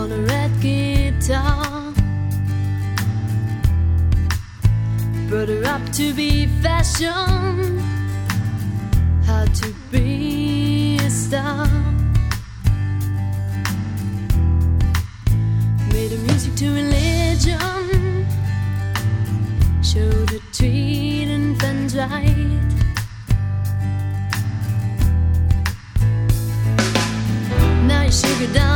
on a red guitar. Brought her up to be fashion, how to be a star. Made her music to religion, showed her treating fans right. Now you sugar down